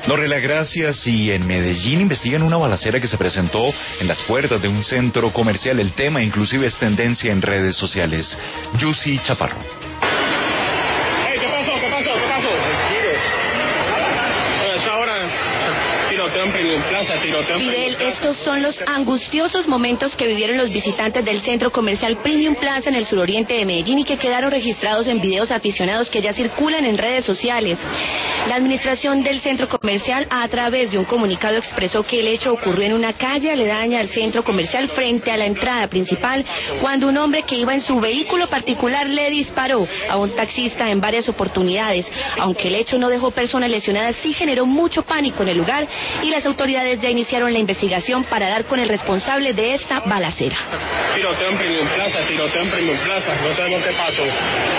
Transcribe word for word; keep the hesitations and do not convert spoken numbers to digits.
Lorela, gracias. Y en Medellín investigan una balacera que se presentó en las puertas de un centro comercial. El tema inclusive es tendencia en redes sociales. Yusi Chaparro. Hey, ¿qué pasó? ¿Qué pasó? ¿Qué pasó? Bueno, es ahora tiroteo en Premium Plaza, tiroteo en Fidel, Premium estos son los angustiosos momentos que vivieron los visitantes del centro comercial Premium Plaza en el suroriente de Medellín y que quedaron registrados en videos aficionados que ya circulan en redes sociales. La administración del centro comercial, a través de un comunicado, expresó que el hecho ocurrió en una calle aledaña al centro comercial frente a la entrada principal, cuando un hombre que iba en su vehículo particular le disparó a un taxista en varias oportunidades. Aunque el hecho no dejó personas lesionadas, sí generó mucho pánico en el lugar y las autoridades ya iniciaron la investigación para dar con el responsable de esta balacera. Tiroteo en Premium Plaza, tiroteo en Premium Plaza, no sabemos qué pasó.